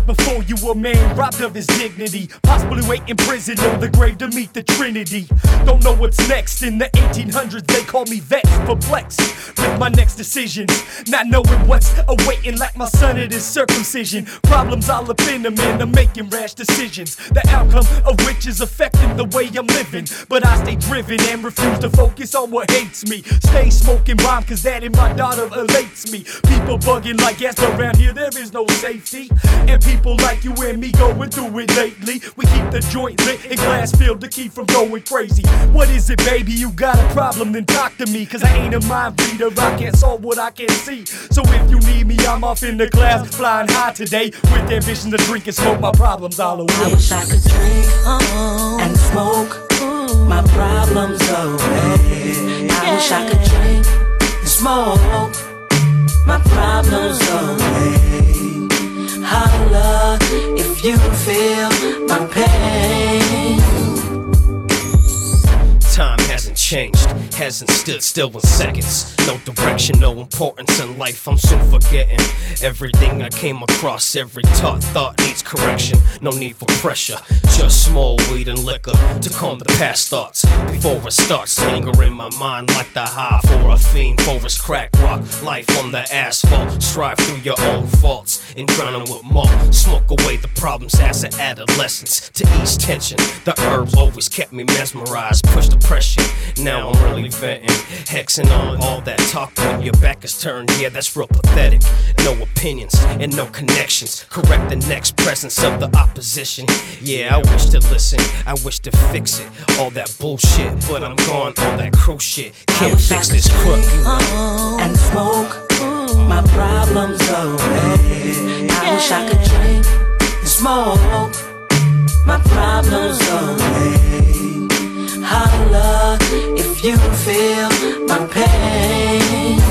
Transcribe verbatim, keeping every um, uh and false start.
before you a man robbed of his dignity, possibly wait in prison or the grave to meet the Trinity. Don't know what's next. In the eighteen hundreds they called me Vex, perplexed with my next decisions, not knowing what's awaiting, like my son at his circumcision. Problems all up in them and I'm making rash decisions, the outcome of which is affecting the way I'm living. But I stay driven and refuse to focus on what hates me. Stay smoking rhyme cause that in my daughter elates me. People bugging like yes, around here there is no safety, and people like you and me going through it lately. We keep the joint lit and glass filled to keep from going crazy. What is it, baby? You got a problem? Then talk to me, cause I ain't a mind reader. I can't solve what I can't see. So if you need me, I'm off in the clouds, flying high today, with ambition to drink and smoke my problems all away. I wish I could drink uh, and smoke my problems away. I wish I could drink and smoke my problems away. Holla if you feel my pain. Time hasn't changed, hasn't stood still in seconds. No direction, no importance in life, I'm soon forgetting everything I came across. Every taught thought needs correction, no need for pressure. Just small weed and liquor to calm the past thoughts before it starts lingering in my mind like the high for a fiend. For his crack rock life on the asphalt. Strive through your own faults and drown them with malt. Smoke away the problems as an adolescence to ease tension. The herbs always kept me mesmerized, push the pressure. Now I'm really venting, hexing on all that talk when your back is turned. Yeah, that's real pathetic. No opinions and no connections. Correct the next presence of the opposition. Yeah, I wish to listen, I wish to fix it. All that bullshit, but I'm gone. All that crow shit can't fix this crook. And smoke my problems away. I wish I could drink and smoke my problems away. Holla if you feel my pain.